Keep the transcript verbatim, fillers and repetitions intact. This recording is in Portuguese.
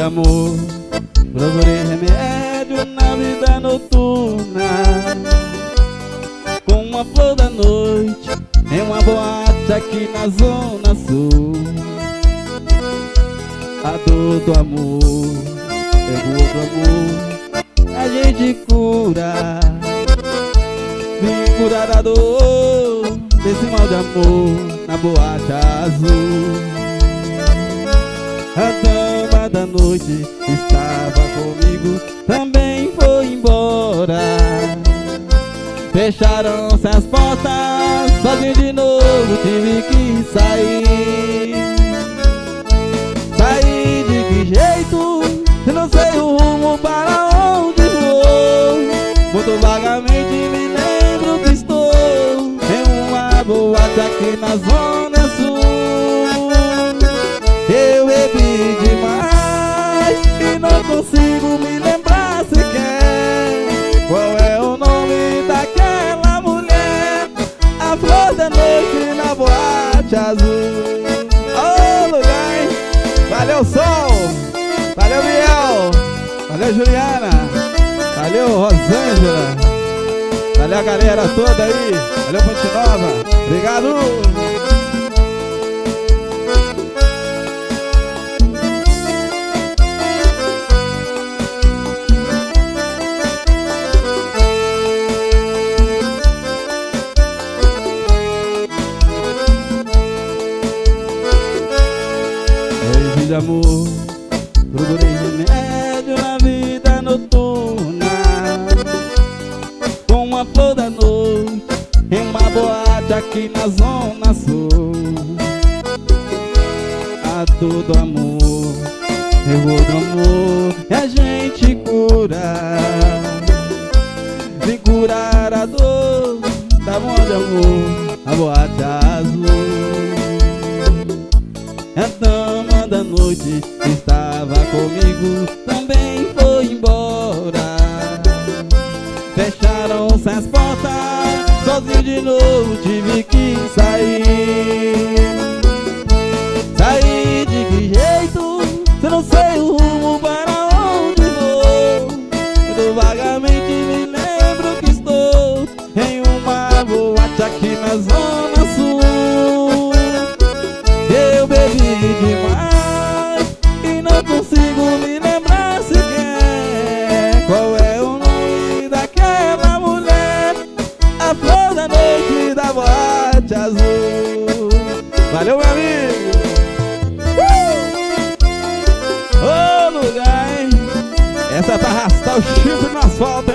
amor, procurei remédio na vida noturna, com uma flor da noite em uma boate aqui na zona sul. A dor do amor, pegou do amor, a gente cura. Vim curar a dor desse mal de amor na boate azul. A dama da noite estava comigo, também foi embora. Fecharam-se as portas, sozinho de novo tive que sair. Sair de que jeito? Eu não sei o rumo para onde vou. Muito vagamente me lembro que estou em uma boate aqui na zona sul. Eu bebi demais e não consigo me lembrar sequer qual é o nome daquela mulher. A flor da noite na boate azul. Ô lugar, hein? Valeu, Sol! Valeu, Biel! Valeu, Juliana! Valeu, Rosângela! Valeu a galera toda aí! Valeu, Fonte Nova! Obrigado! De amor, procurei remédio na vida noturna, com uma flor da noite em uma boate aqui na zona sul. A dor do amor, erro do amor, e a gente cura. Vem curar a dor da mão de amor, a boate azul. A dama da noite estava comigo, também foi embora. Fecharam-se as portas, sozinho de novo tive que sair. Sair de que jeito? Se eu não sei o rumo para onde vou. Muito vagamente me lembro que estou em uma boate aqui na zona sul. Eu bebi demais e não consigo me lembrar sequer qual é o nome daquela mulher. A flor da noite da boate azul. Valeu, meu amigo! Ô uh! lugar, hein? Essa é pra arrastar o chifre no asfalto.